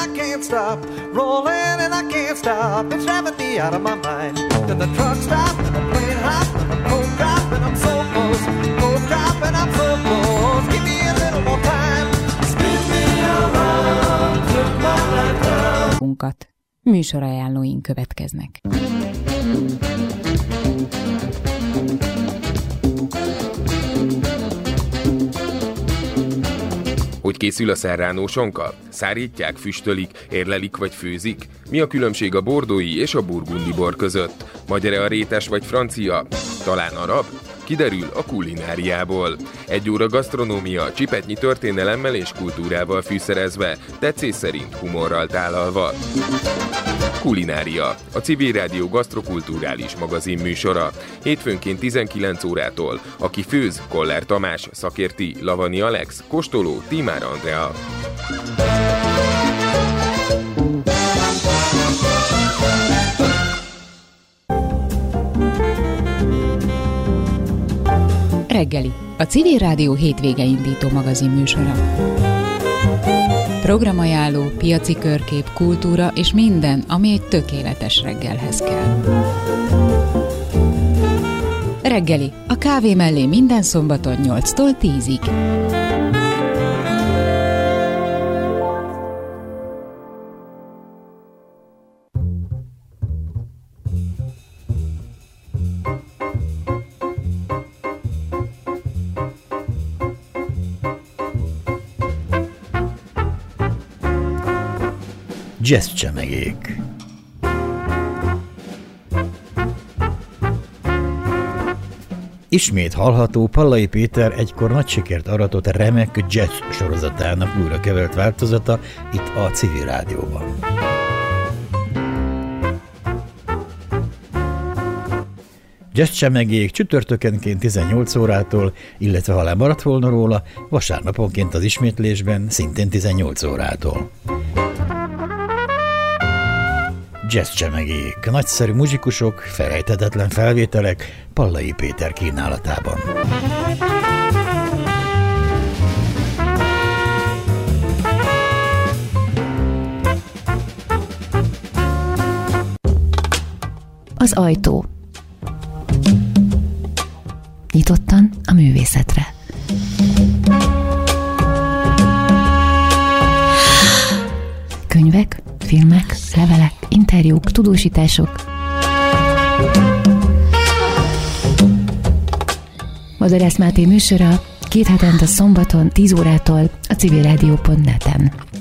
I can't stop, rolling and I can't stop. It's driving me out of my mind. Then the truck stopped and the plane hopped and the coke drop and I'm so close. Coke drop and I'm so close. Give me a little more time. Spin me around, turn my life around. Műsorajánlóink következnek. Hogy készül a serrano sonka? Szárítják, füstölik, érlelik vagy főzik? Mi a különbség a bordói és a burgundi bor között? Magyar-e a rétes vagy francia? Talán arab? Kiderül a kulináriából. 1 óra gasztronómia, csipetnyi történelemmel és kultúrával fűszerezve, tetszés szerint humorral tálalva. Kulinária, a Civil Rádió gasztrokulturális magazin műsora. Hétfőnként 19 órától. Aki főz, Koller Tamás, szakérti, Lavani Alex, kóstoló, Tímár Andrea. Reggeli, a Civil Rádió hétvége indító magazin műsora. Programajánló, piaci körkép, kultúra és minden, ami egy tökéletes reggelhez kell. Reggeli, a kávé mellé minden szombaton 8-tól 10-ig. Jazzcsemegék. Ismét hallható Pallai Péter egykor nagy sikert aratott remek jazz sorozatának újra kevert változata itt a Civil Rádióban. Jazzcsemegék csütörtökenként 18 órától, illetve ha lemaradt volna róla, vasárnaponként az ismétlésben szintén 18 órától. Jazzcsemegék, nagyszerű muzsikusok, felejthetetlen felvételek Pallai Péter kínálatában. Az ajtó. Nyitottan a művészetre. Könyvek, filmek, levelek, interjúk, tudósítások. Madarász Máté műsora 2 hetente szombaton 10 órától a civilradio.net-en.